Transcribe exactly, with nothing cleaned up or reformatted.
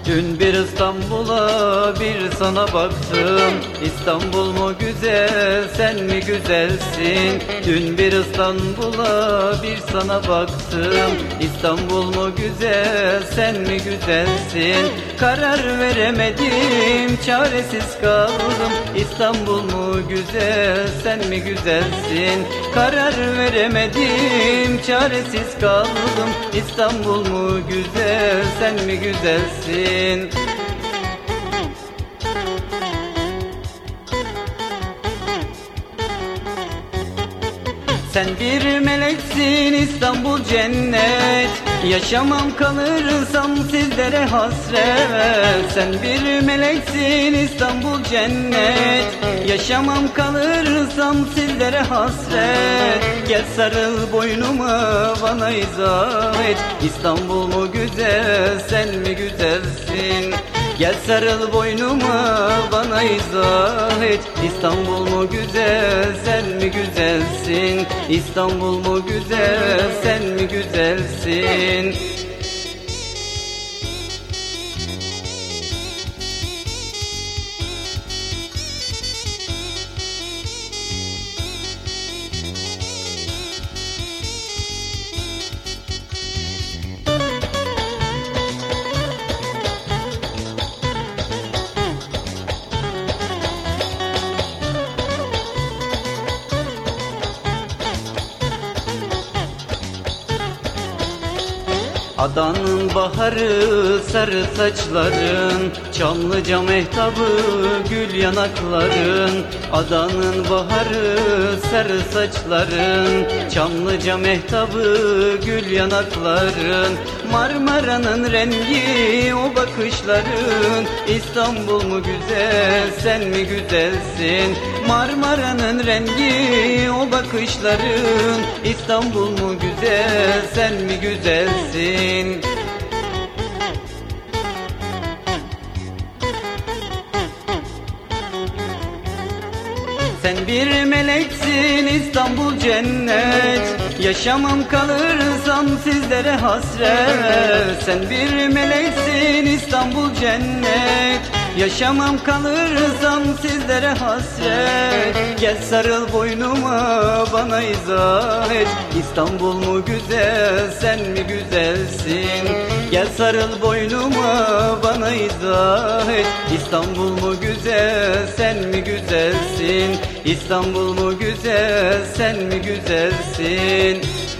Dün bir İstanbul'a bir sana baktım. İstanbul mu güzel, sen mi güzelsin? Dün bir İstanbul'a bir sana baktım. İstanbul mu güzel, sen mi güzelsin? Karar veremedim, çaresiz kaldım. İstanbul mu güzel, sen mi güzelsin? Karar veremedim, çaresiz kaldım. İstanbul mu güzel, sen mi güzelsin? Sen bir meleksin, İstanbul cennet. Yaşamam kalırsam sizlere hasret. Sen bir meleksin, İstanbul cennet. Yaşamam kalırsam sizlere hasret. Gel sarıl boynuma, bana izah et. İstanbul mu güzel, sen mi güzelsin? Gel sarıl boynuma, bana izah et. İstanbul mu güzel, sen mi güzelsin? İstanbul mu güzel, sen mi güzelsin? Adanın baharı, sarı saçların, Çamlıca mehtabı, gül yanakların. Adanın baharı, sarı saçların, Çamlıca mehtabı, gül yanakların. Marmara'nın rengi, o bakışların. İstanbul mu güzel, sen mi güzelsin? Marmara'nın rengi, o bakışların. İstanbul mu güzel, sen mi güzelsin? Sen bir meleksin, İstanbul cennet. Yaşamam kalırsam sizlere hasret. Sen bir meleksin, İstanbul cennet. Yaşamam kalırsam sizlere hasret. Gel sarıl boynuma, bana izah et. İstanbul mu güzel, sen mi güzelsin? Gel sarıl boynuma, bana izah et. İstanbul mu güzel, sen mi güzelsin? İstanbul mu güzel, sen mi güzelsin?